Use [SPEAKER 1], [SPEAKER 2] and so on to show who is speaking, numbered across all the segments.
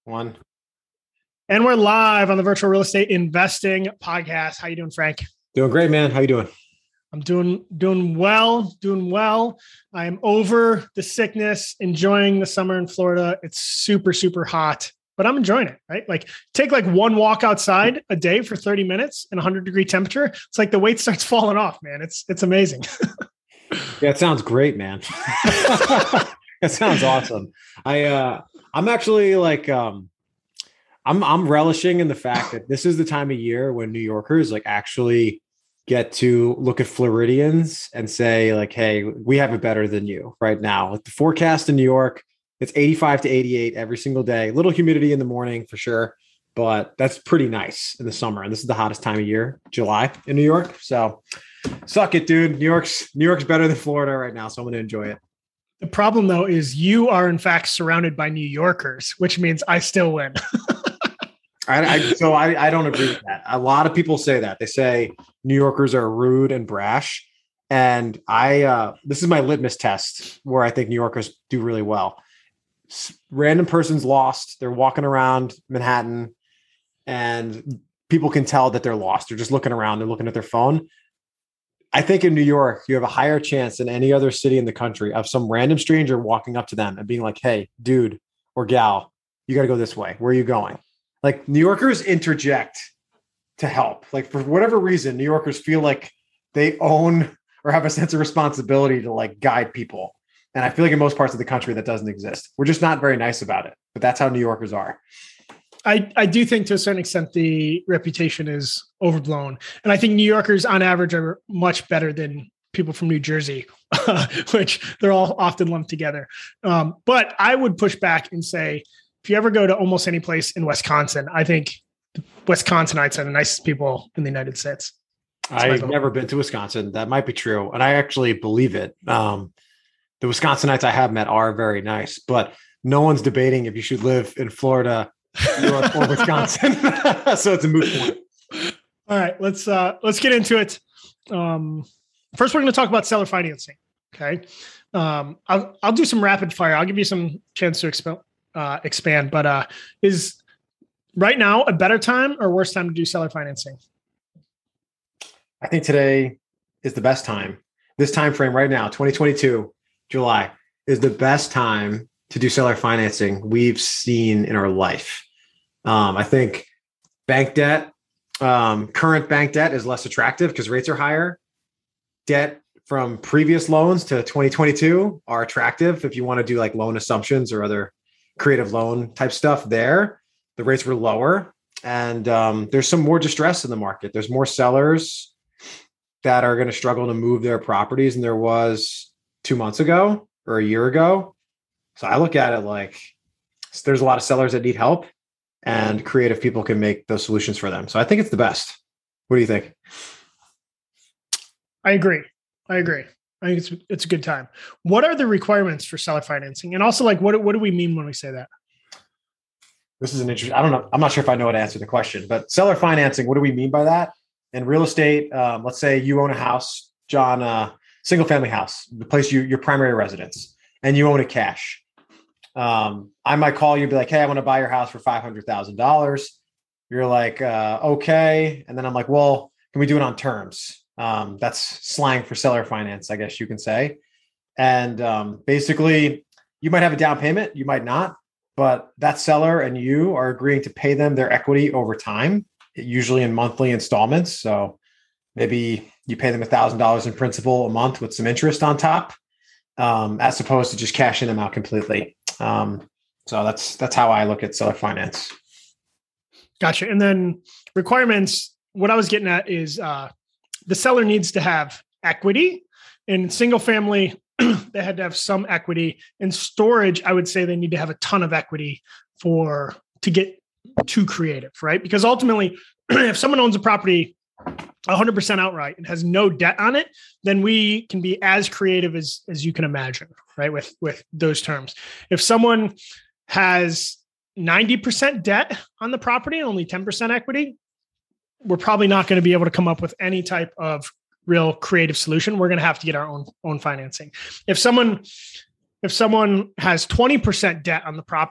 [SPEAKER 1] One.
[SPEAKER 2] And we're live on the Virtual Real Estate Investing Podcast. How you doing, Frank?
[SPEAKER 1] Doing great, man. How you doing?
[SPEAKER 2] I'm doing well. I am over the sickness, enjoying the summer in Florida. It's super, super hot, but I'm enjoying it, right? Like take like one walk outside a day for 30 minutes in 100-degree temperature. It's like the weight starts falling off, man. It's amazing.
[SPEAKER 1] Yeah, it sounds great, man. It sounds awesome. I'm actually like, I'm relishing in the fact that this is the time of year when New Yorkers like actually get to look at Floridians and say like, hey, we have it better than you right now. Like the forecast in New York, it's 85 to 88 every single day. Little humidity in the morning for sure, but that's pretty nice in the summer. And this is the hottest time of year, July in New York. So suck it, dude. New York's better than Florida right now. So I'm going to enjoy it.
[SPEAKER 2] The problem though, is you are in fact surrounded by New Yorkers, which means I still win.
[SPEAKER 1] So I don't agree with that. A lot of people say that. They say New Yorkers are rude and brash. And this is my litmus test where I think New Yorkers do really well. Random person's lost. They're walking around Manhattan and people can tell that they're lost. They're just looking around. They're looking at their phone. I think in New York, you have a higher chance than any other city in the country of some random stranger walking up to them and being like, hey, dude or gal, you got to go this way. Where are you going? Like New Yorkers interject to help. Like for whatever reason, New Yorkers feel like they own or have a sense of responsibility to like guide people. And I feel like in most parts of the country that doesn't exist. We're just not very nice about it, but that's how New Yorkers are.
[SPEAKER 2] I do think to a certain extent the reputation is overblown. And I think New Yorkers on average are much better than people from New Jersey, which they're all often lumped together. But I would push back and say, if you ever go to almost any place in Wisconsin, I think Wisconsinites are the nicest people in the United States.
[SPEAKER 1] I've never been to Wisconsin. That might be true. And I actually believe it. The Wisconsinites I have met are very nice, but no one's debating if you should live in Florida, New York, or Wisconsin. So it's a moot point.
[SPEAKER 2] All right, let's get into it. First, we're going to talk about seller financing. Okay. I'll do some rapid fire. I'll give you some chance to expand, but is right now a better time or worse time to do seller financing?
[SPEAKER 1] I think today is the best time. This time frame right now, 2022, July, is the best time to do seller financing we've seen in our life. I think bank debt, current bank debt is less attractive because rates are higher. Debt from previous loans to 2022 are attractive if you want to do like loan assumptions or other creative loan type stuff there. The rates were lower and there's some more distress in the market. There's more sellers that are going to struggle to move their properties than there was 2 months ago or a year ago. So I look at it like there's a lot of sellers that need help and creative people can make those solutions for them. So I think it's the best. What do you think?
[SPEAKER 2] I agree. I think it's a good time. What are the requirements for seller financing? And also like, what do we mean when we say that?
[SPEAKER 1] This is an interesting, I don't know. I'm not sure if I know how to answer the question, but seller financing, what do we mean by that? In real estate, let's say you own a house, John, single family house, the place your primary residence, and you own it cash. I might call you and be like, hey, I want to buy your house for $500,000. You're like, okay. And then I'm like, well, can we do it on terms? That's slang for seller finance, I guess you can say. And basically, you might have a down payment, you might not, but that seller and you are agreeing to pay them their equity over time, usually in monthly installments. So maybe you pay them $1,000 in principal a month with some interest on top, as opposed to just cashing them out completely. So that's how I look at seller finance.
[SPEAKER 2] Gotcha. And then requirements, what I was getting at is the seller needs to have equity. In single family, they had to have some equity. In storage, I would say they need to have a ton of equity to get too creative, right? Because ultimately, if someone owns a property 100% outright and has no debt on it, then we can be as creative as you can imagine, right? With those terms. If someone has 90% debt on the property and only 10% equity, we're probably not going to be able to come up with any type of real creative solution. We're going to have to get our own financing. If someone has 20% debt on the property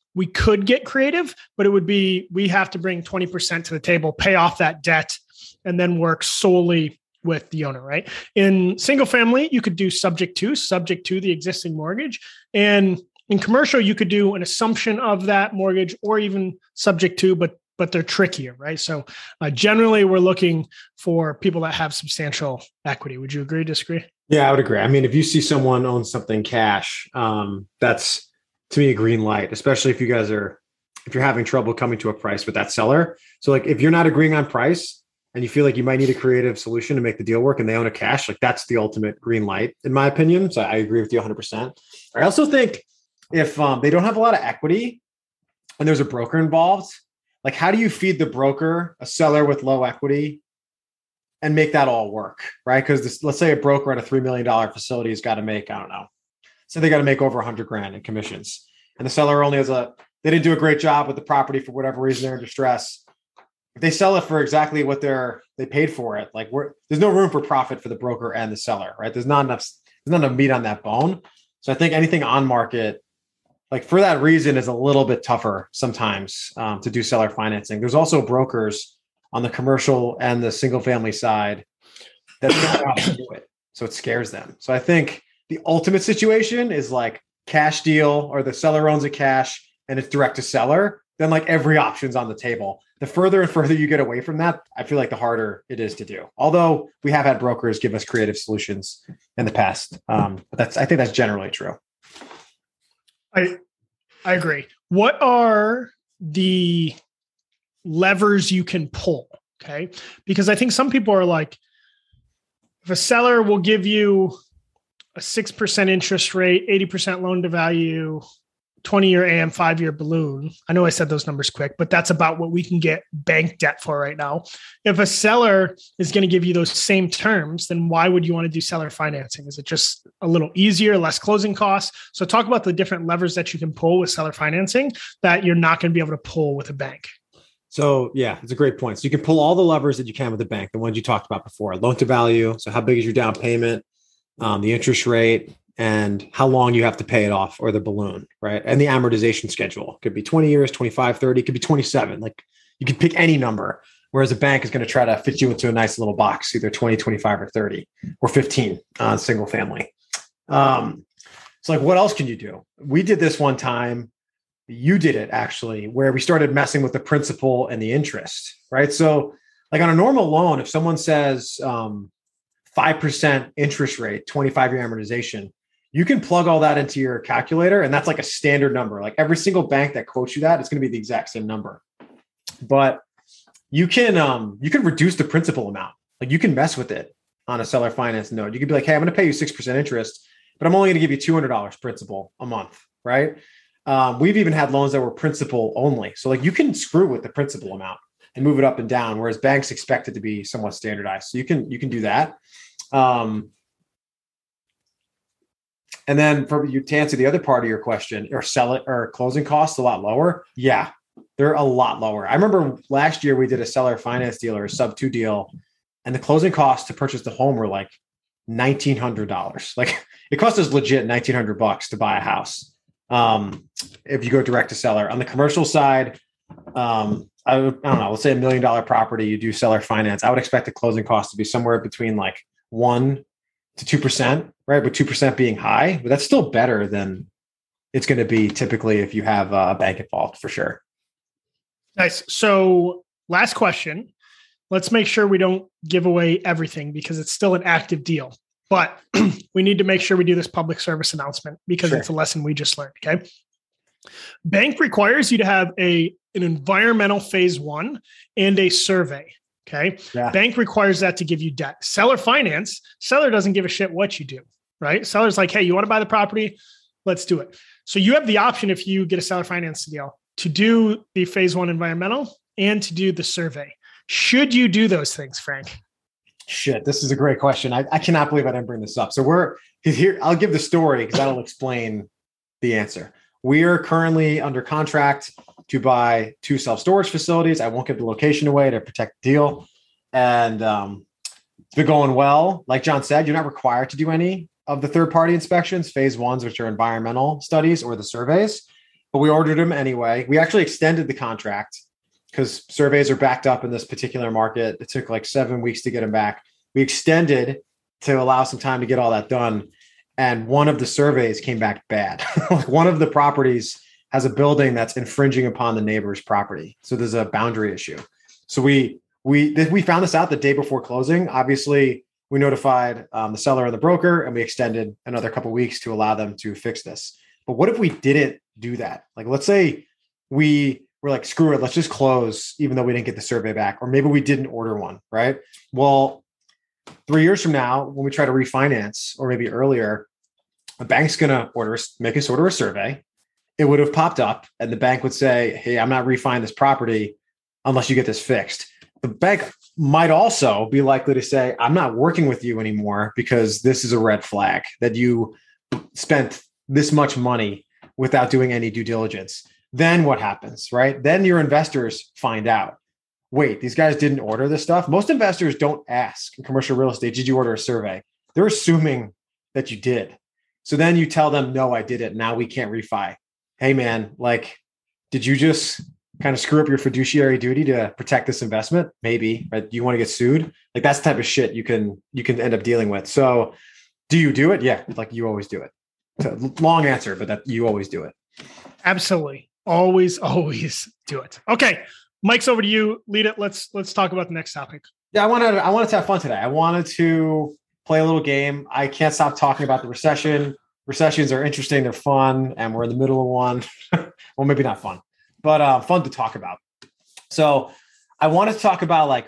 [SPEAKER 2] we could get creative, but it would be, we have to bring 20% to the table, pay off that debt, and then work solely with the owner, right? In single family, you could do subject to the existing mortgage. And in commercial, you could do an assumption of that mortgage or even subject to, but they're trickier, right? So generally, we're looking for people that have substantial equity. Would you agree, disagree?
[SPEAKER 1] Yeah, I would agree. I mean, if you see someone own something cash, that's to me a green light, especially if you're having trouble coming to a price with that seller. So like if you're not agreeing on price and you feel like you might need a creative solution to make the deal work and they own a cash, like that's the ultimate green light, in my opinion. So I agree with you 100%. I also think if they don't have a lot of equity and there's a broker involved, like how do you feed the broker a seller with low equity and make that all work, right? Because let's say a broker at a $3 million facility has got to make, I don't know, so they got to make over 100 grand in commissions. And the seller only they didn't do a great job with the property for whatever reason, they're in distress. If they sell it for exactly what they paid for it, like there's no room for profit for the broker and the seller, right? There's not enough meat on that bone. So I think anything on market, like for that reason, is a little bit tougher sometimes to do seller financing. There's also brokers on the commercial and the single family side that don't know how to do it. So it scares them. So I think the ultimate situation is like cash deal, or the seller owns a cash and it's direct to seller. Then like every option's on the table. The further and further you get away from that, I feel like the harder it is to do. Although we have had brokers give us creative solutions in the past. But I think that's generally true.
[SPEAKER 2] I agree. What are the levers you can pull? Okay. Because I think some people are like, if a seller will give you a 6% interest rate, 80% loan to value, 20-year AM, 5-year balloon. I know I said those numbers quick, but that's about what we can get bank debt for right now. If a seller is going to give you those same terms, then why would you want to do seller financing? Is it just a little easier, less closing costs? So talk about the different levers that you can pull with seller financing that you're not going to be able to pull with a bank.
[SPEAKER 1] So yeah, it's a great point. So you can pull all the levers that you can with the bank, the ones you talked about before: loan to value. So how big is your down payment, the interest rate, and how long you have to pay it off, or the balloon, right? And the amortization schedule. It could be 20 years, 25, 30, it could be 27. Like you can pick any number, whereas a bank is going to try to fit you into a nice little box, either 20, 25, or 30, or 15 on single family. So like, what else can you do? We did this one time. You did it actually, where we started messing with the principal and the interest, right? So like on a normal loan, if someone says 5% interest rate, 25-year amortization, you can plug all that into your calculator, and that's like a standard number. Like every single bank that quotes you that, it's going to be the exact same number. But you can reduce the principal amount. Like you can mess with it on a seller finance note. You could be like, hey, I'm going to pay you 6% interest, but I'm only going to give you $200 principal a month, right? We've even had loans that were principal only. So like you can screw with the principal amount and move it up and down, whereas banks expect it to be somewhat standardized. So you can do that. And then for you to answer the other part of your question, or closing costs a lot lower. Yeah, they're a lot lower. I remember last year we did a seller finance deal or a sub-2 deal, and the closing costs to purchase the home were like $1,900. Like it cost us legit $1,900 to buy a house. If you go direct to seller. On the commercial side, I don't know, let's say $1 million property, you do seller finance. I would expect the closing cost to be somewhere between like 1% to 2%, right? But 2% being high, but that's still better than it's going to be typically if you have a bank involved, for sure.
[SPEAKER 2] Nice. So last question. Let's make sure we don't give away everything because it's still an active deal. But we need to make sure we do this public service announcement because It's a lesson we just learned. Okay. Bank requires you to have an environmental phase 1 and a survey. Okay. Yeah. Bank requires that to give you debt. Seller finance, seller doesn't give a shit what you do, right? Seller's like, hey, you want to buy the property? Let's do it. So you have the option, if you get a seller finance deal, to do the phase 1 environmental and to do the survey. Should you do those things, Frank?
[SPEAKER 1] Shit, this is a great question. I cannot believe I didn't bring this up. So we're here. I'll give the story because that'll explain the answer. We are currently under contract to buy 2 self-storage facilities. I won't give the location away to protect the deal. And it's been going well. Like John said, you're not required to do any of the third-party inspections, phase 1s, which are environmental studies, or the surveys. but we ordered them anyway. We actually extended the contract because surveys are backed up in this particular market. It took like 7 weeks to get them back. We extended to allow some time to get all that done. And one of the surveys came back bad. One of the properties has a building that's infringing upon the neighbor's property. So there's a boundary issue. So we found this out the day before closing. Obviously, we notified the seller and the broker, and we extended another couple of weeks to allow them to fix this. But what if we didn't do that? Like, let's say we were like, screw it, let's just close, even though we didn't get the survey back, or maybe we didn't order one, right? Well, 3 years from now, when we try to refinance, or maybe earlier, a bank's going to make us order a survey. It would have popped up, and the bank would say, hey, I'm not refining this property unless you get this fixed. The bank might also be likely to say, I'm not working with you anymore because this is a red flag that you spent this much money without doing any due diligence. Then what happens, right? Then your investors find out, wait, these guys didn't order this stuff. Most investors don't ask in commercial real estate, did you order a survey? They're assuming that you did. So then you tell them, no, I did it. Now we can't refi. Hey man, like, did you just kind of screw up your fiduciary duty to protect this investment? Maybe, right? Do you want to get sued? Like, that's the type of shit you can end up dealing with. So do you do it? Yeah. Like, you always do it. So, long answer, but that you always do it.
[SPEAKER 2] Absolutely. Always do it. Okay. Mike's over to you. Lead it. Let's talk about the next topic.
[SPEAKER 1] Yeah. I wanted to have fun today. I wanted to play a little game. I can't stop talking about the recession. Recessions are interesting. They're fun. And we're in the middle of one. Well, maybe not fun, but fun to talk about. So I want to talk about like,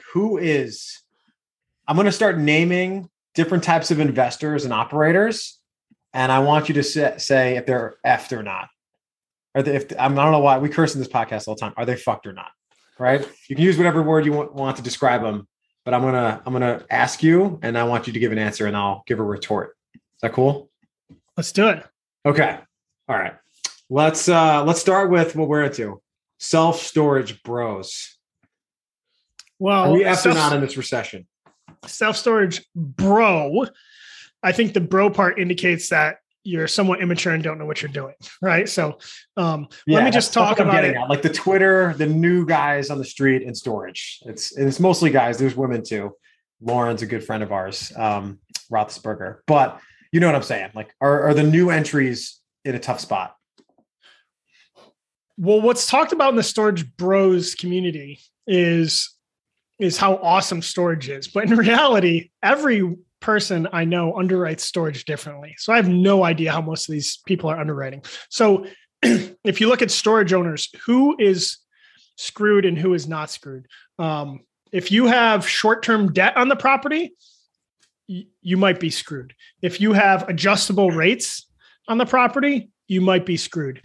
[SPEAKER 1] I'm going to start naming different types of investors and operators. And I want you to say if they're effed or not. I don't know why we curse in this podcast all the time. Are they fucked or not? Right? You can use whatever word you want to describe them, but I'm gonna ask you, and I want you to give an answer, and I'll give a retort. Is that cool?
[SPEAKER 2] Let's do it.
[SPEAKER 1] Okay. All right. Let's start with what we're into. Self-storage bros.
[SPEAKER 2] Well,
[SPEAKER 1] are we effed or not in this recession?
[SPEAKER 2] Self-storage bro. I think the bro part indicates that you're somewhat immature and don't know what you're doing, right? So let me just talk about it.
[SPEAKER 1] Like the new guys on the street in storage. It's mostly guys. There's women too. Lauren's a good friend of ours, Roethlisberger. But you know what I'm saying? Like, are the new entries in a tough spot?
[SPEAKER 2] Well, what's talked about in the storage bros community is how awesome storage is. But in reality, every person I know underwrites storage differently. So I have no idea how most of these people are underwriting. So if you look at storage owners, who is screwed and who is not screwed? If you have short-term debt on the property, you might be screwed. If you have adjustable rates on the property, you might be screwed.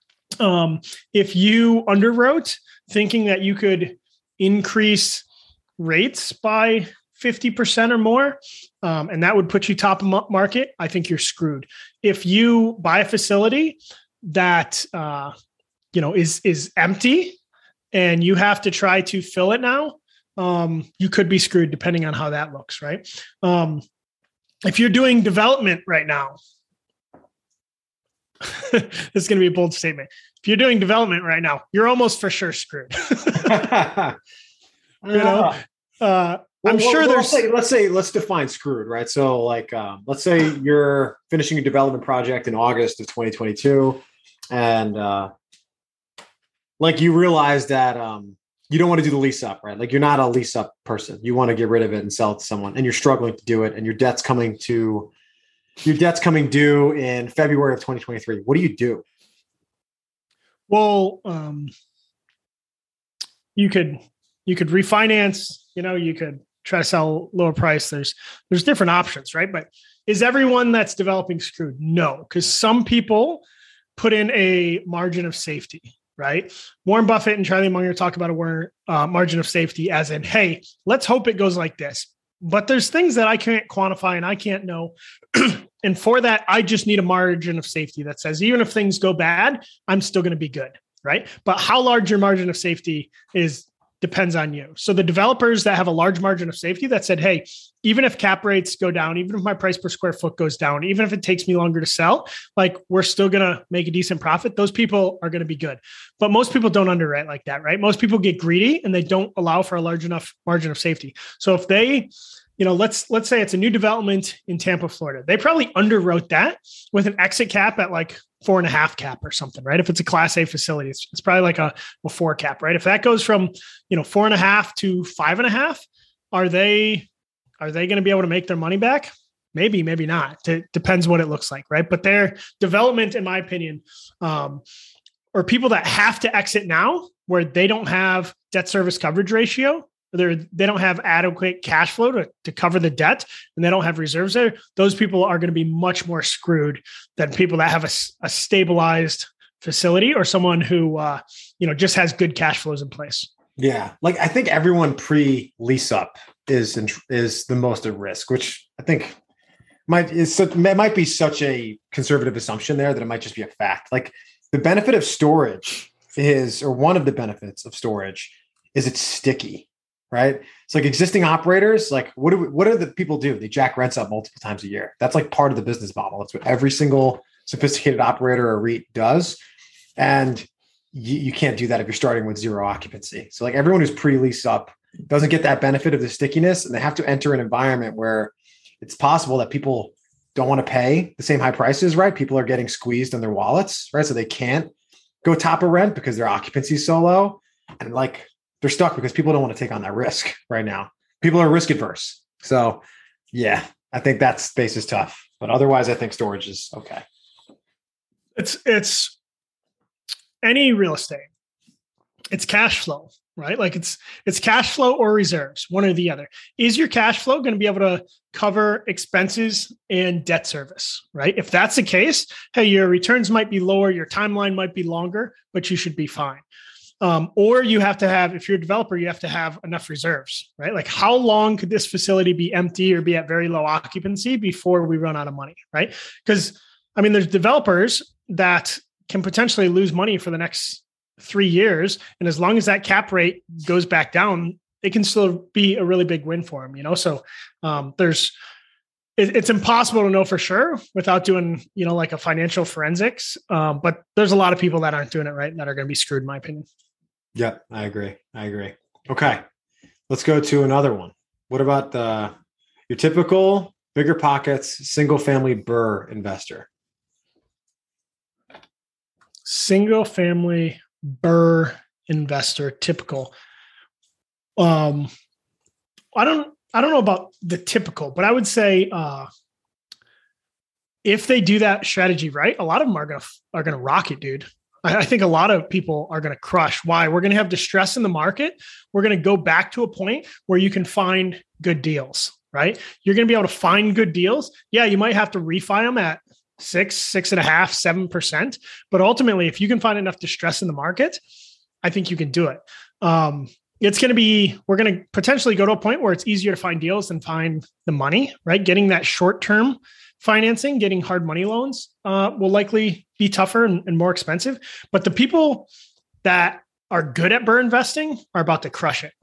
[SPEAKER 2] If you underwrote thinking that you could increase rates by 50% or more, and that would put you top of market, I think you're screwed. If you buy a facility that is empty and you have to try to fill it now, you could be screwed depending on how that looks, right? If you're doing development right now, this is going to be a bold statement. If you're doing development right now, you're almost for sure screwed. I'm sure there's.
[SPEAKER 1] Let's define screwed, right? So, like, let's say you're finishing a development project in August of 2022, and like you realize that you don't want to do the lease up, right? Like, you're not a lease up person. You want to get rid of it and sell it to someone, and you're struggling to do it, and your debt's coming due in February of 2023. What do you do?
[SPEAKER 2] Well, you could refinance. You could try to sell lower price. There's different options, right? But is everyone that's developing screwed? No, because some people put in a margin of safety, right? Warren Buffett and Charlie Munger talk about a margin of safety as in, hey, let's hope it goes like this. But there's things that I can't quantify and I can't know. And for that, I just need a margin of safety that says, even if things go bad, I'm still going to be good, right? But how large your margin of safety is depends on you. So the developers that have a large margin of safety that said, hey, even if cap rates go down, even if my price per square foot goes down, even if it takes me longer to sell, like we're still going to make a decent profit. Those people are going to be good. But most people don't underwrite like that, right? Most people get greedy and they don't allow for a large enough margin of safety. So if they, let's say it's a new development in Tampa, Florida, they probably underwrote that with an exit cap at like 4.5 cap or something, right? If it's a Class A facility, it's probably like a 4 cap, right? If that goes from 4.5 to 5.5, are they going to be able to make their money back? Maybe, maybe not. It depends what it looks like, right? But their development, in my opinion, or people that have to exit now, where they don't have debt service coverage ratio, they don't have adequate cash flow to cover the debt, and they don't have reserves there. Those people are going to be much more screwed than people that have a stabilized facility or someone who just has good cash flows in place.
[SPEAKER 1] Yeah, like I think everyone pre-lease up is the most at risk, which I think might be such a conservative assumption there that it might just be a fact. Like the benefit of storage one of the benefits of storage is it's sticky. Right. It's like existing operators, like what do the people do? They jack rents up multiple times a year. That's like part of the business model. That's what every single sophisticated operator or REIT does. And you can't do that if you're starting with zero occupancy. So like everyone who's pre-leased up doesn't get that benefit of the stickiness, and they have to enter an environment where it's possible that people don't want to pay the same high prices, right? People are getting squeezed on their wallets, right? So they can't go top of rent because their occupancy is so low. And like, they're stuck because people don't want to take on that risk right now. People are risk adverse. So yeah, I think that space is tough, but otherwise I think storage is okay.
[SPEAKER 2] It's any real estate. It's cash flow, right? Like it's cash flow or reserves, one or the other. Is your cash flow going to be able to cover expenses and debt service, right? If that's the case, hey, your returns might be lower, your timeline might be longer, but you should be fine. Or you have to have, if you're a developer, you have to have enough reserves, right? Like how long could this facility be empty or be at very low occupancy before we run out of money, right? Because there's developers that can potentially lose money for the next 3 years. And as long as that cap rate goes back down, it can still be a really big win for them, So it's impossible to know for sure without doing, like a financial forensics. But there's a lot of people that aren't doing it right that are going to be screwed, in my opinion.
[SPEAKER 1] Yeah, I agree. Okay. Let's go to another one. What about your typical bigger pockets, single family BRRRR investor?
[SPEAKER 2] Single family BRRRR investor, typical. I don't know about the typical, but I would say if they do that strategy right, a lot of them are gonna rock it, dude. I think a lot of people are going to crush. Why? We're going to have distress in the market. We're going to go back to a point where you can find good deals, right? You're going to be able to find good deals. Yeah, you might have to refi them at 6.5%, 7%. But ultimately, if you can find enough distress in the market, I think you can do it. We're going to potentially go to a point where it's easier to find deals than find the money, right? Getting that short-term financing, getting hard money loans will likely be tougher and more expensive. But the people that are good at BRRRR investing are about to crush it.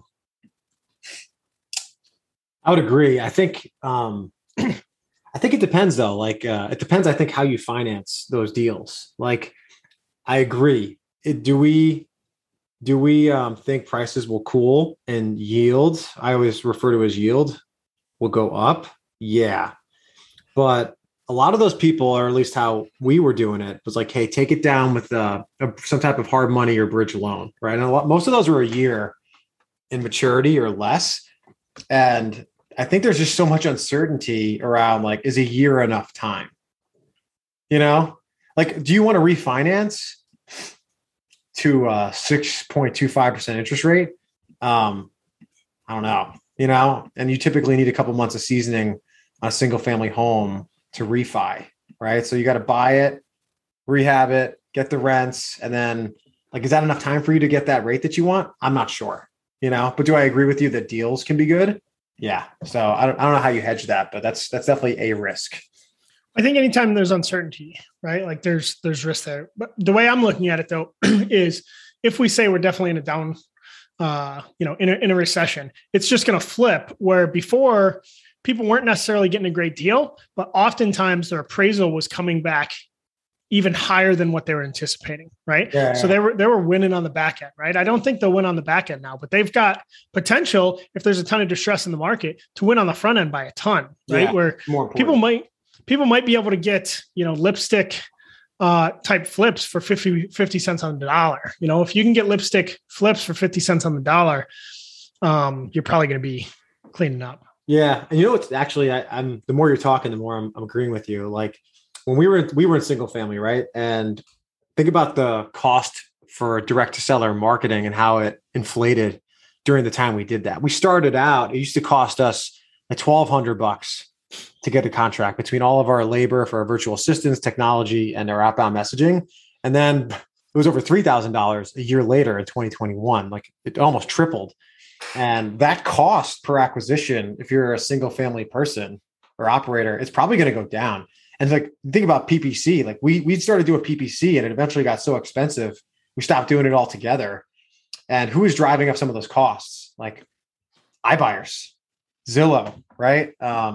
[SPEAKER 1] I would agree. I think it depends though. Like it depends, I think, how you finance those deals. Like I agree. Do we think prices will cool and yield? I always refer to as yield will go up. Yeah. But a lot of those people, or at least how we were doing it, was like, hey, take it down with some type of hard money or bridge loan, right? And most of those were a year in maturity or less. And I think there's just so much uncertainty around, like, is a year enough time? Like, do you want to refinance to a 6.25% interest rate? I don't know, and you typically need a couple months of seasoning on a single family home to refi, right? So you got to buy it, rehab it, get the rents. And then like, is that enough time for you to get that rate that you want? I'm not sure, but do I agree with you that deals can be good? Yeah. So I don't know how you hedge that, but that's definitely a risk.
[SPEAKER 2] I think anytime there's uncertainty, right? Like there's risk there. But the way I'm looking at it though, is if we say we're definitely in a down in a recession. It's just going to flip, where before people weren't necessarily getting a great deal, but oftentimes their appraisal was coming back even higher than what they were anticipating, right?
[SPEAKER 1] Yeah.
[SPEAKER 2] So they were winning on the back end, right? I don't think they'll win on the back end now, but they've got potential, if there's a ton of distress in the market, to win on the front end by a ton, right?
[SPEAKER 1] Yeah,
[SPEAKER 2] where people might be able to get, lipstick type flips for 50 cents on the dollar. If you can get lipstick flips for 50 cents on the dollar, you're probably going to be cleaning up.
[SPEAKER 1] Yeah. And it's actually, I'm the more you're talking, the more I'm agreeing with you. Like when we were in single family, right? And think about the cost for direct to seller marketing and how it inflated during the time we did that. We started out, it used to cost us like $1,200 to get a contract between all of our labor for our virtual assistants, technology, and our outbound messaging. And then it was over $3,000 a year later in 2021. Like it almost tripled. And that cost per acquisition, if you're a single family person or operator, it's probably going to go down. And like, think about PPC. Like we started doing PPC and it eventually got so expensive, we stopped doing it altogether. And who is driving up some of those costs? Like iBuyers, Zillow, right?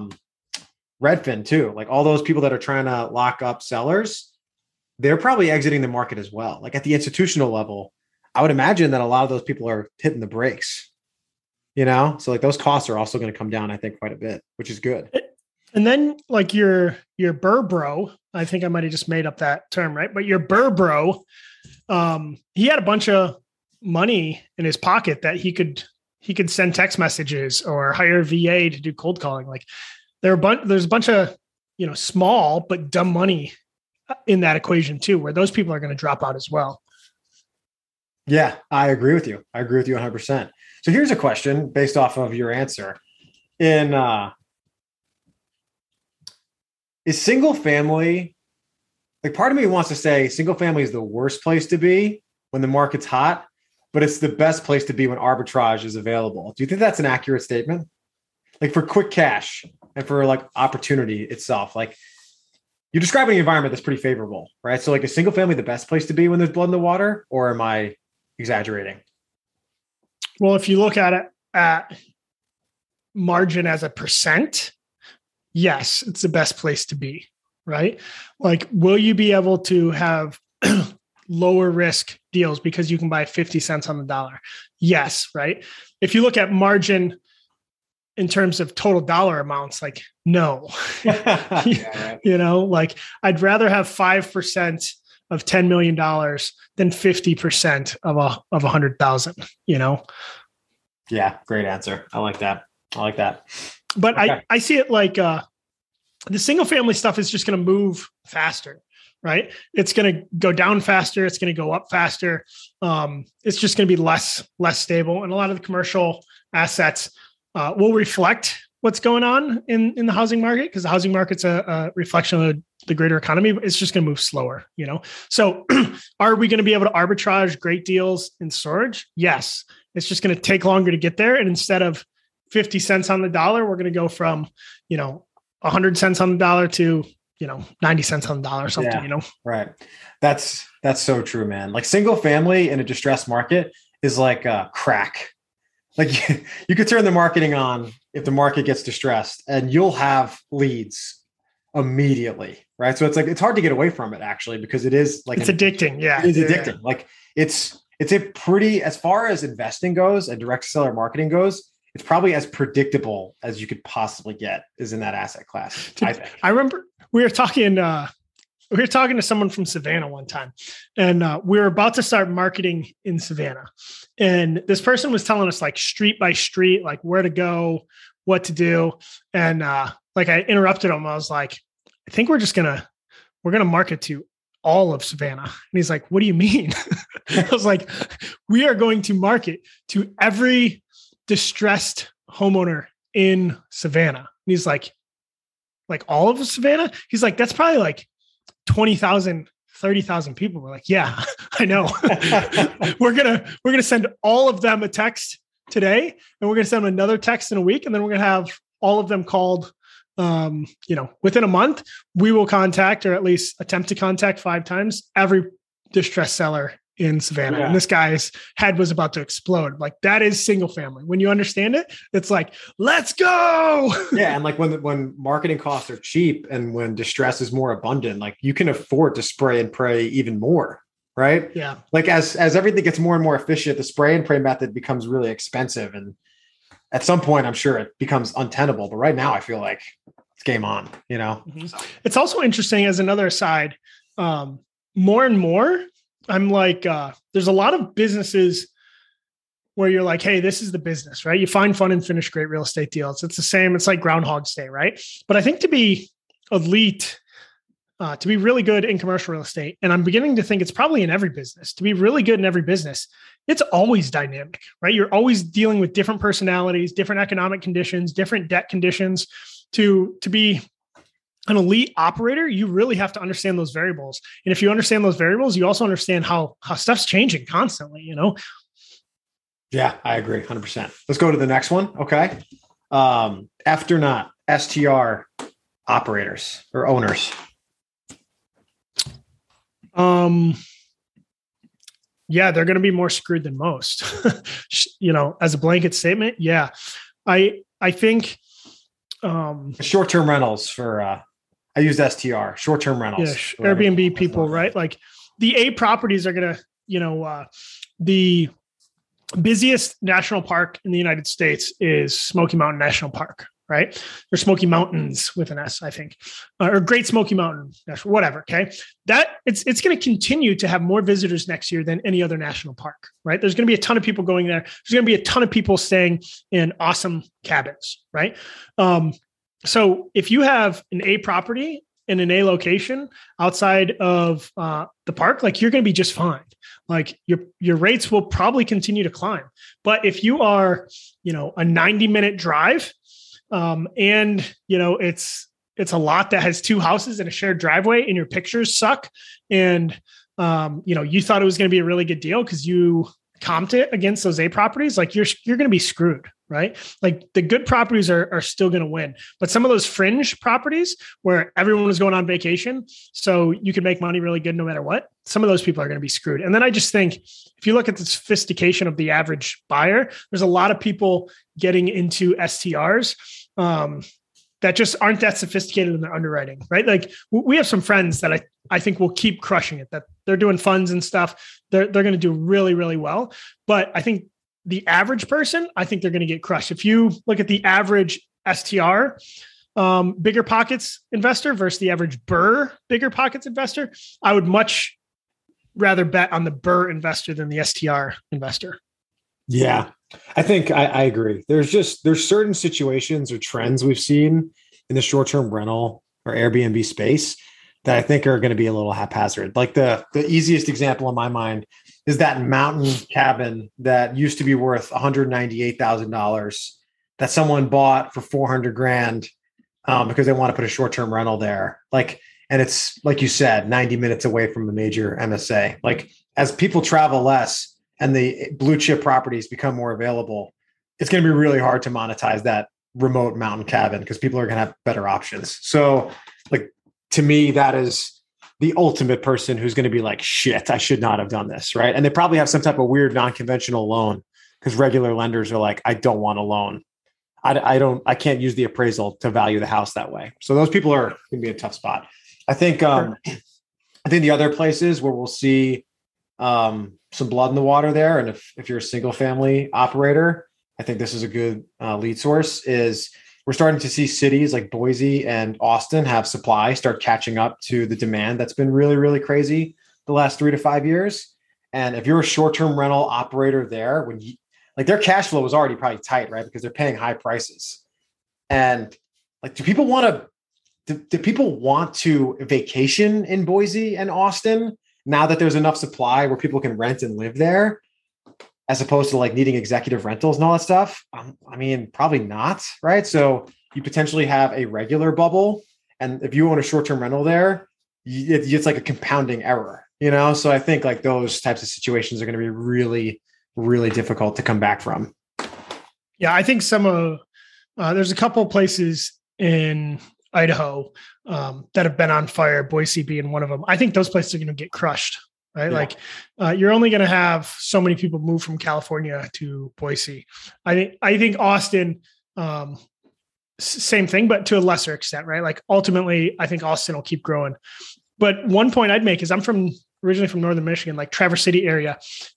[SPEAKER 1] Redfin too. Like all those people that are trying to lock up sellers, they're probably exiting the market as well. Like at the institutional level, I would imagine that a lot of those people are hitting the brakes, So like those costs are also going to come down, I think, quite a bit, which is good.
[SPEAKER 2] And then like your Burr Bro, I think I might've just made up that term, right? But your Burr Bro, he had a bunch of money in his pocket that he could send text messages or hire a VA to do cold calling. Like there's a bunch of, small but dumb money in that equation too, where those people are going to drop out as well.
[SPEAKER 1] Yeah, I agree with you. I agree with you 100%. So here's a question based off of your answer. Is single family, like part of me wants to say single family is the worst place to be when the market's hot, but it's the best place to be when arbitrage is available. Do you think that's an accurate statement? Like for quick cash and for like opportunity itself, like you're describing an environment that's pretty favorable, right? So like is single family the best place to be when there's blood in the water, or am I exaggerating?
[SPEAKER 2] Well, if you look at it at margin as a percent, yes, it's the best place to be, right? Like, will you be able to have lower risk deals because you can buy 50 cents on the dollar? Yes, right? If you look at margin in terms of total dollar amounts, like, no.
[SPEAKER 1] Yeah, right.
[SPEAKER 2] Like I'd rather have 5% of $10 million than 50% of 100,000,
[SPEAKER 1] Yeah, great answer. I like that.
[SPEAKER 2] But okay. I see it like the single family stuff is just going to move faster, right? It's going to go down faster. It's going to go up faster. It's just going to be less stable. And a lot of the commercial assets will reflect what's going on in the housing market, because the housing market's a reflection of the greater economy. It's just going to move slower, So are we going to be able to arbitrage great deals in storage? Yes. It's just going to take longer to get there. And instead of 50 cents on the dollar, we're going to go from, 100 cents on the dollar to, 90 cents on the dollar or something,
[SPEAKER 1] Right. That's so true, man. Like single family in a distressed market is like crack. Like you could turn the marketing on if the market gets distressed and you'll have leads immediately. Right. So it's hard to get away from it actually, because it is like,
[SPEAKER 2] it's addicting. Yeah.
[SPEAKER 1] It's addicting. Yeah. Like it's a pretty, as far as investing goes and direct seller marketing goes, it's probably as predictable as you could possibly get is in that asset class. I think.
[SPEAKER 2] I remember we were talking to someone from Savannah one time, and we were about to start marketing in Savannah. And this person was telling us like street by street, like where to go, what to do. And like I interrupted him. I was like, I think we're going to market to all of Savannah. And he's like, what do you mean? I was like, we are going to market to every distressed homeowner in Savannah. And he's like all of Savannah? He's like, that's probably like 20,000, 30,000 people. We're like, yeah, I know. we're going to send all of them a text today, and we're going to send them another text in a week. And then we're going to have all of them called, within a month. We will contact, or at least attempt to contact 5 times every distressed seller in Savannah.
[SPEAKER 1] Yeah.
[SPEAKER 2] And this guy's head was about to explode. Like, that is single family. When you understand it, it's like, let's go.
[SPEAKER 1] Yeah. And like when marketing costs are cheap and when distress is more abundant, like you can afford to spray and pray even more. Right.
[SPEAKER 2] Yeah.
[SPEAKER 1] Like as everything gets more and more efficient, the spray and pray method becomes really expensive. And at some point, I'm sure it becomes untenable. But right now I feel like it's game on, you know?
[SPEAKER 2] Mm-hmm. It's also interesting, as another aside, more and more, I'm like, there's a lot of businesses where you're like, hey, this is the business, right? You find fun and finish great real estate deals. It's the same. It's like Groundhog's Day, right? But I think to be elite, to be really good in commercial real estate, and I'm beginning to think it's probably in every business, to be really good in every business, it's always dynamic, right? You're always dealing with different personalities, different economic conditions, different debt conditions. To be an elite operator, you really have to understand those variables. And if you understand those variables, you also understand how stuff's changing constantly, you know?
[SPEAKER 1] Yeah, I agree 100%. Let's go to the next one. Okay. After not STR operators or owners.
[SPEAKER 2] Yeah, they're going to be more screwed than most, you know, as a blanket statement. Yeah. I think,
[SPEAKER 1] short-term rentals for, I used STR, short-term rentals.
[SPEAKER 2] Yeah, Airbnb people, right? Like the A properties are going to, you know, the busiest national park in the United States is Smoky Mountain National Park, right? Or Smoky Mountains with an S, I think, or Great Smoky Mountain, whatever. Okay. That it's going to continue to have more visitors next year than any other national park, right? There's going to be a ton of people going there. There's going to be a ton of people staying in awesome cabins, right? So if you have an A property in an A location outside of the park, like you're going to be just fine. Like your rates will probably continue to climb. But if you are, you know, a 90-minute drive, and you know, it's a lot that has two houses and a shared driveway and your pictures suck. And, you know, you thought it was going to be a really good deal because you comped it against those A properties. Like you're going to be screwed, right? Like the good properties are still going to win, but some of those fringe properties where everyone was going on vacation, so you can make money really good no matter what, some of those people are going to be screwed. And then I just think if you look at the sophistication of the average buyer, there's a lot of people getting into STRs, that just aren't that sophisticated in their underwriting, right? Like we have some friends that I think will keep crushing it, that they're doing funds and stuff. They're going to do really, really well. But I think the average person, I think they're going to get crushed. If you look at the average STR, bigger pockets investor versus the average Burr bigger pockets investor, I would much rather bet on the Burr investor than the STR investor.
[SPEAKER 1] Yeah, I think I agree. There's certain situations or trends we've seen in the short-term rental or Airbnb space that I think are going to be a little haphazard. Like the easiest example in my mind is that mountain cabin that used to be worth $198,000 that someone bought for $400,000 because they want to put a short-term rental there. Like, and it's like you said, 90 minutes away from a major MSA. Like as people travel less and the blue chip properties become more available, it's going to be really hard to monetize that remote mountain cabin because people are going to have better options. So like, to me, that is the ultimate person who's going to be like, shit, I should not have done this. Right. And they probably have some type of weird non-conventional loan because regular lenders are like, I don't want a loan. I can't use the appraisal to value the house that way. So those people are going to be a tough spot. I think the other places where we'll see some blood in the water there. And if you're a single family operator, I think this is a good lead source is we're starting to see cities like Boise and Austin have supply start catching up to the demand that's been really, really crazy the last 3 to 5 years. And if you're a short-term rental operator there, when like their cash flow is already probably tight, right? Because they're paying high prices. And like, do people want to vacation in Boise and Austin now that there's enough supply where people can rent and live there, as opposed to like needing executive rentals and all that stuff? I mean, probably not, right? So you potentially have a regular bubble. And if you own a short-term rental there, it's like a compounding error, you know? So I think like those types of situations are going to be really, really difficult to come back from.
[SPEAKER 2] Yeah, I think there's a couple of places in Idaho that have been on fire, Boise being one of them. I think those places are going to get crushed. right?
[SPEAKER 1] Yeah.
[SPEAKER 2] Like you're only going to have so many people move from California to Boise. I think Austin, same thing, but to a lesser extent, right? Like ultimately, I think Austin will keep growing. But one point I'd make is I'm originally from Northern Michigan, like Traverse City area.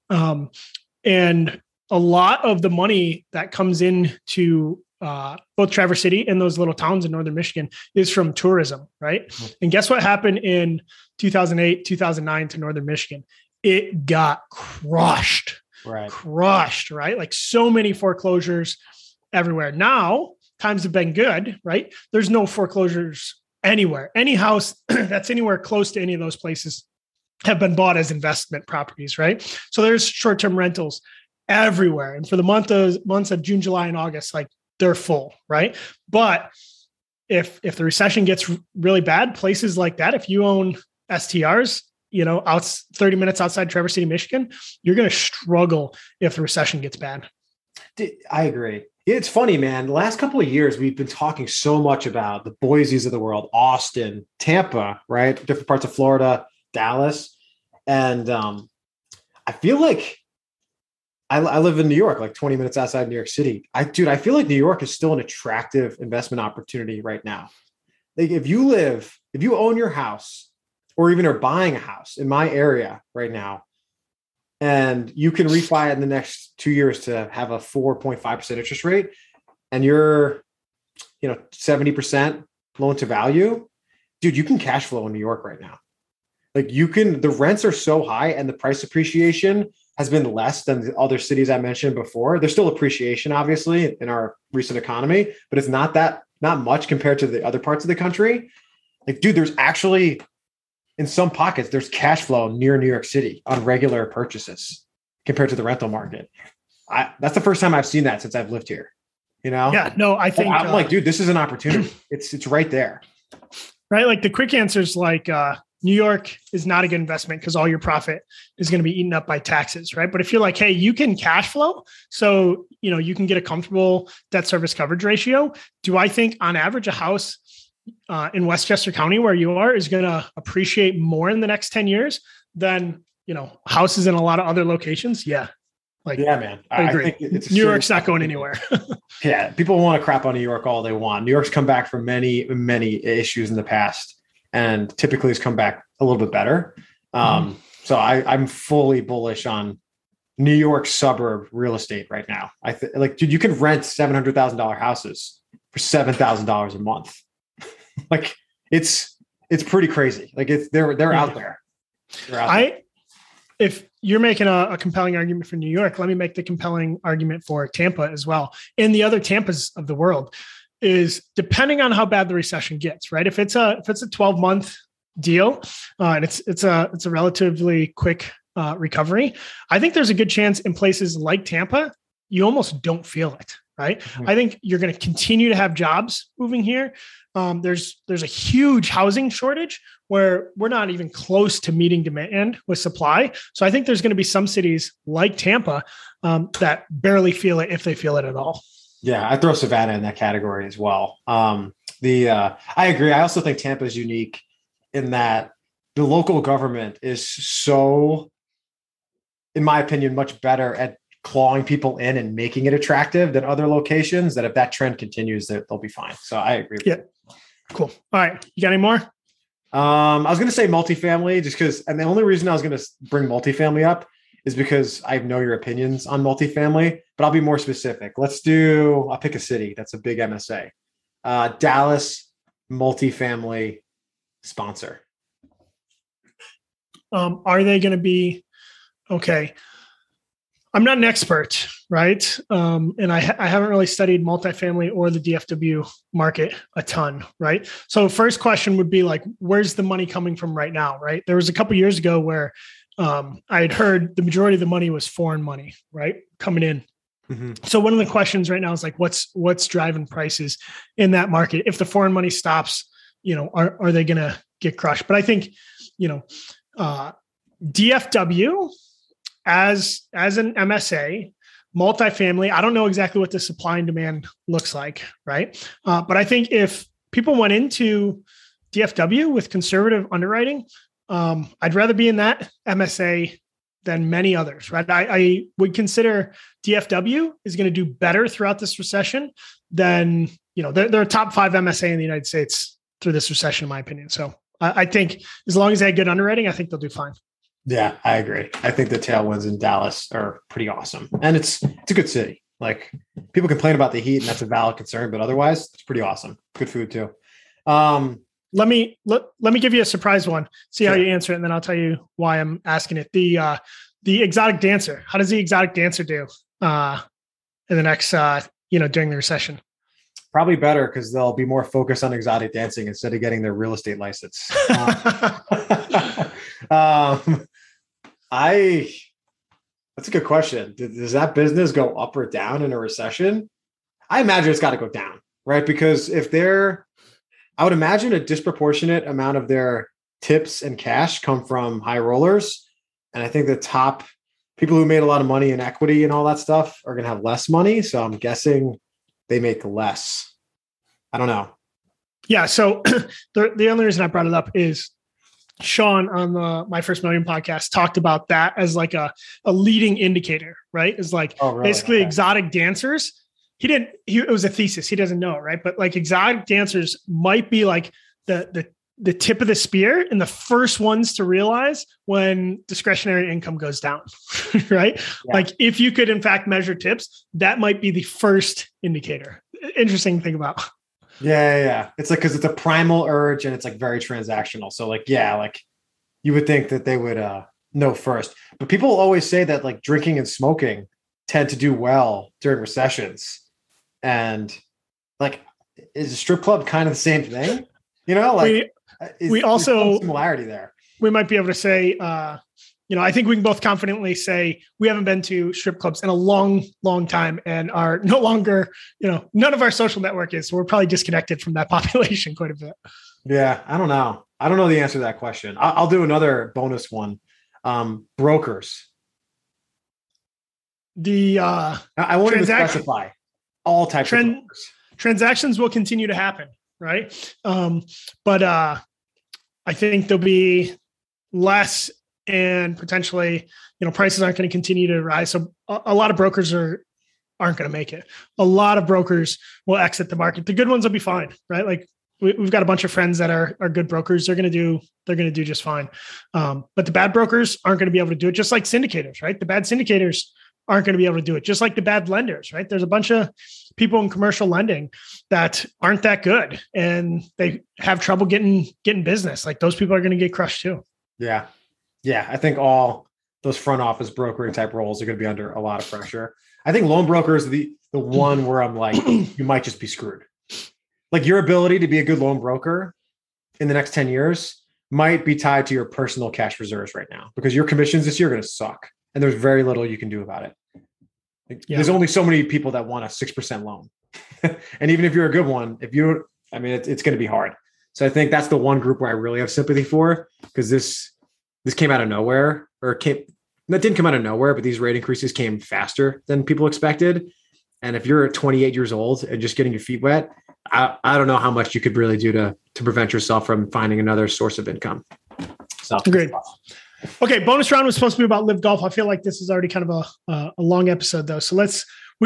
[SPEAKER 2] And a lot of the money that comes into both Traverse City and those little towns in Northern Michigan is from tourism, right? Mm-hmm. And guess what happened in 2008, 2009 to Northern Michigan? It got crushed, right? Like so many foreclosures everywhere. Now times have been good, right? There's no foreclosures anywhere. Any house that's anywhere close to any of those places have been bought as investment properties, right? So there's short-term rentals everywhere. And for the months of June, July, and August, like they're full, right? But if the recession gets really bad, places like that, if you own STRs, out 30 minutes outside Traverse City, Michigan, you're going to struggle if the recession gets bad.
[SPEAKER 1] I agree. It's funny, man. The last couple of years, we've been talking so much about the Boise's of the world, Austin, Tampa, right? Different parts of Florida, Dallas. And I feel like I live in New York, like 20 minutes outside New York City. I feel like New York is still an attractive investment opportunity right now. Like if you own your house or even are buying a house in my area right now, and you can refi it in the next 2 years to have a 4.5% interest rate, and you're, 70% loan to value, dude, you can cash flow in New York right now. Like the rents are so high and the price appreciation has been less than the other cities I mentioned before. There's still appreciation, obviously, in our recent economy, but it's not much compared to the other parts of the country. Like, dude, there's actually, in some pockets, there's cash flow near New York City on regular purchases compared to the rental market. That's the first time I've seen that since I've lived here.
[SPEAKER 2] Yeah, no, I think
[SPEAKER 1] I'm like, dude, this is an opportunity. It's right there.
[SPEAKER 2] Right. Like the quick answer is like, New York is not a good investment because all your profit is going to be eaten up by taxes, right? But if you're like, hey, you can cash flow, so you can get a comfortable debt service coverage ratio. Do I think on average a house in Westchester County where you are is going to appreciate more in the next 10 years than houses in a lot of other locations? Yeah.
[SPEAKER 1] Yeah, man.
[SPEAKER 2] I agree. New York's not going anywhere.
[SPEAKER 1] Yeah. People want to crap on New York all they want. New York's come back from many, many issues in the past, and typically has come back a little bit better. So I'm fully bullish on New York suburb real estate right now. Dude, you can rent $700,000 houses for $7,000 a month. Like it's pretty crazy. Like they're out there.
[SPEAKER 2] If you're making a compelling argument for New York, let me make the compelling argument for Tampa as well. And the other Tampas of the world is depending on how bad the recession gets, right? If it's a 12-month deal and it's a relatively quick recovery, I think there's a good chance in places like Tampa, you almost don't feel it, right? Mm-hmm. I think you're going to continue to have jobs moving here. There's a huge housing shortage where we're not even close to meeting demand with supply. So I think there's going to be some cities like Tampa that barely feel it, if they feel it at all.
[SPEAKER 1] Yeah, I throw Savannah in that category as well. I agree. I also think Tampa is unique in that the local government is so, in my opinion, much better at clawing people in and making it attractive than other locations, that if that trend continues, they'll be fine. So I agree.
[SPEAKER 2] Yeah. Cool. All right. You got any more?
[SPEAKER 1] I was going to say multifamily just because, and the only reason I was going to bring multifamily up is because I know your opinions on multifamily, but I'll be more specific. I'll pick a city that's a big MSA. Dallas multifamily sponsor.
[SPEAKER 2] Are they going to be okay? I'm not an expert, right? And I haven't really studied multifamily or the DFW market a ton, right? So first question would be like, where's the money coming from right now, right? There was a couple of years ago where I had heard the majority of the money was foreign money, right? Coming in. Mm-hmm. So one of the questions right now is like, what's driving prices in that market? If the foreign money stops, are they going to get crushed? But I think, DFW as an MSA, multifamily, I don't know exactly what the supply and demand looks like, right? But I think if people went into DFW with conservative underwriting, I'd rather be in that MSA than many others, right? I would consider DFW is going to do better throughout this recession than, they're a top 5 MSA in the United States through this recession, in my opinion. So I think as long as they had good underwriting, I think they'll do fine.
[SPEAKER 1] Yeah, I agree. I think the tailwinds in Dallas are pretty awesome. And it's a good city. Like, people complain about the heat, and that's a valid concern, but otherwise it's pretty awesome. Good food too.
[SPEAKER 2] Let me give you a surprise one. See how you answer it, and then I'll tell you why I'm asking it. The exotic dancer. How does the exotic dancer do in the next during the recession?
[SPEAKER 1] Probably better, because they'll be more focused on exotic dancing instead of getting their real estate license. That's a good question. Does that business go up or down in a recession? I imagine it's got to go down, right? Because I would imagine a disproportionate amount of their tips and cash come from high rollers. And I think the top people who made a lot of money in equity and all that stuff are going to have less money. So I'm guessing they make less. I don't know.
[SPEAKER 2] Yeah. So the only reason I brought it up is Sean on the My First Million podcast talked about that as like a leading indicator, right? It's like basically exotic dancers. It was a thesis. He doesn't know it, right? But like exotic dancers might be like the tip of the spear and the first ones to realize when discretionary income goes down, right? Yeah. Like if you could in fact measure tips, that might be the first indicator. Interesting to think about.
[SPEAKER 1] Yeah. It's like, cause it's a primal urge and it's like very transactional. So like, yeah, like you would think that they would know first, but people always say that like drinking and smoking tend to do well during recessions. And like, is a strip club kind of the same thing? We also similarity there.
[SPEAKER 2] We might be able to say, I think we can both confidently say we haven't been to strip clubs in a long, long time and are no longer, none of our social network is. So we're probably disconnected from that population quite a bit.
[SPEAKER 1] Yeah, I don't know. I don't know the answer to that question. I'll do another bonus one. Brokers.
[SPEAKER 2] I
[SPEAKER 1] wanted to specify all types of brokers.
[SPEAKER 2] Transactions will continue to happen, right? But I think there'll be less, and potentially, prices aren't going to continue to rise. So a lot of brokers aren't going to make it. A lot of brokers will exit the market. The good ones will be fine, right? Like we've got a bunch of friends that are good brokers. They're going to do just fine. But the bad brokers aren't going to be able to do it, just like syndicators, right? The bad syndicators aren't going to be able to do it, just like the bad lenders, right? There's a bunch of people in commercial lending that aren't that good and they have trouble getting business. Like those people are going to get crushed too.
[SPEAKER 1] Yeah. I think all those front office brokering type roles are going to be under a lot of pressure. I think loan broker is the one where I'm like, you might just be screwed. Like your ability to be a good loan broker in the next 10 years might be tied to your personal cash reserves right now, because your commissions this year are going to suck. And there's very little you can do about it. There's only so many people that want a 6% loan. And even if you're a good one, it's going to be hard. So I think that's the one group where I really have sympathy for, because this came out of nowhere, that didn't come out of nowhere, but these rate increases came faster than people expected. And if you're 28 years old and just getting your feet wet, I don't know how much you could really do to prevent yourself from finding another source of income. So
[SPEAKER 2] great. Okay. Bonus round was supposed to be about Live Golf. I feel like this is already kind of a long episode though. So this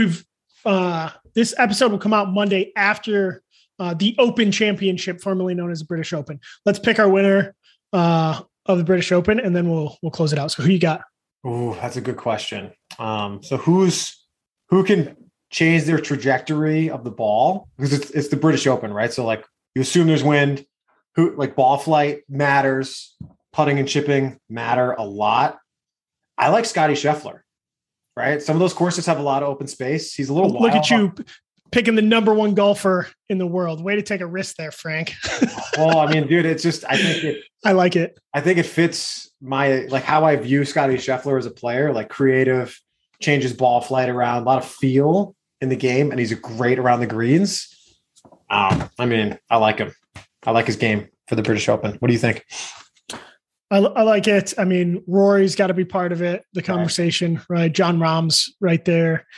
[SPEAKER 2] episode will come out Monday after the Open Championship, formerly known as the British Open. Let's pick our winner of the British Open, and then we'll close it out. So who you got?
[SPEAKER 1] Oh, that's a good question. So who can change their trajectory of the ball? Because it's the British Open, right? So like you assume there's wind. Ball flight matters. Putting and chipping matter a lot. I like Scotty Scheffler, right? Some of those courses have a lot of open space. He's a little wild.
[SPEAKER 2] Look at you picking the number one golfer in the world. Way to take a risk there, Frank.
[SPEAKER 1] Well, I mean, dude, it's just,
[SPEAKER 2] I like it.
[SPEAKER 1] I think it fits my, like how I view Scotty Scheffler as a player, like creative, changes ball flight around, a lot of feel in the game. And he's great around the greens. I like him. I like his game for the British Open. What do you think?
[SPEAKER 2] I like it. I mean, Rory's got to be part of it, the conversation, right? John Rahm's right there.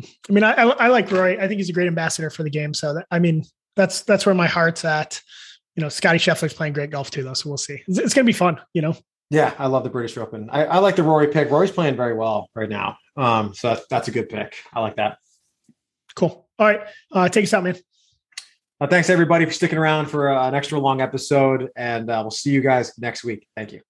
[SPEAKER 2] I like Rory. I think he's a great ambassador for the game. So that's where my heart's at. Scotty Scheffler's playing great golf too, though. So we'll see. It's going to be fun,
[SPEAKER 1] Yeah, I love the British Open. I like the Rory pick. Rory's playing very well right now. So that's a good pick. I like that.
[SPEAKER 2] Cool. All right. Take us out, man.
[SPEAKER 1] Thanks everybody for sticking around for an extra long episode, and we'll see you guys next week. Thank you.